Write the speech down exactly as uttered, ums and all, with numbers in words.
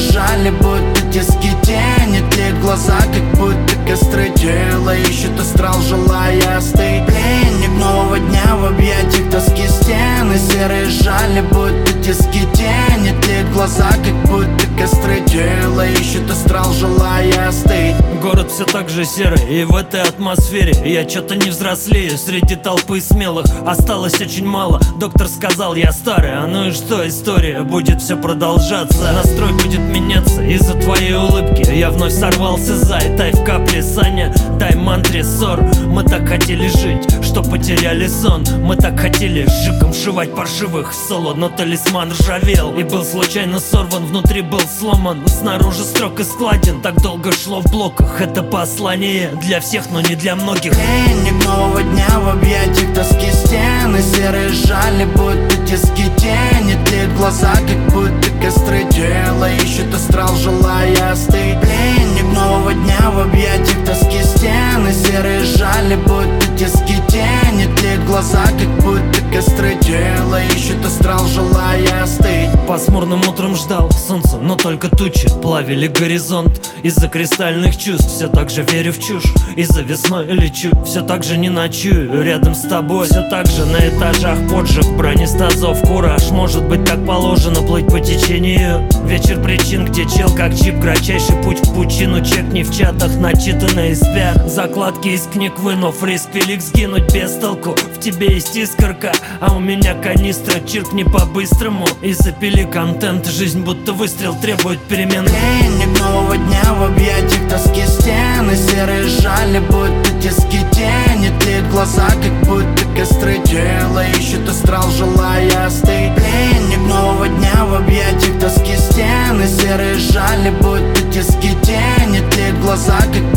жали, будто тиски тени. Тлеют глаза, как будто костры. Тело ищет астрал, желая остыть. Пленник нового дня в объятиях тоски. Стены серые жали, будто тиски тени. Тлеют глаза, как будто костры. Тело ищет астрал, желая остыть. Город все так же серый, и в этой атмосфере я что-то не взрослею. Среди толпы смелых осталось очень мало. Доктор сказал, я старый, а ну и что, история будет все продолжаться. Настрой будет меняться из-за твоей улыбки. Я вновь сорвался зай, тай в капле Саня, дай мантре ссор. Мы так хотели жить, что потеряли сон. Мы так хотели шиком сшивать паршивых соло, но талисман ржавел и был случайно сорван. Внутри был сломан, снаружи строг и складен. Так долго шло в блоках, это послание для всех, но не для многих. Пленник нового дня в объятиях тоски. Стены серые жали, будто тиски тени. Тлеют глаза, как будто костры. Тело ищет астрал, желая остыть. Пленник нового дня в объятиях тоски. Стены серые жали, будто тиски тени. Тлеют глаза, как будто костры. Тело ищет астрал, желая остыть. Пасмурным утром ждал солнца, но только тучи плавили горизонт. Из-за кристальных чувств все так же верю в чушь. Из-за весной лечу, все так же не ночую. Рядом с тобой все так же на этажах поджиг, бронестазов, кураж. Может быть так положено плыть по течению. Вечер причин, где чел как чип. Кратчайший путь в пучину, чекни в чатах начитанные спят. Закладки из книг вынув, риск велик сгинуть без толку. В тебе есть искорка, а у меня канистра. Чиркни по-быстрому и запили контент. Жизнь будто выстрел требует перемен. Пленник нового дня в объятиях тоски. Стены серые жали, будто тиски тени. Тлеют глаза, как будто костры. Тело ищет астрал, желая остыть. Пленник нового дня в объятиях тоски. Стены серые жали, будто тиски тени. Тлеют глаза, как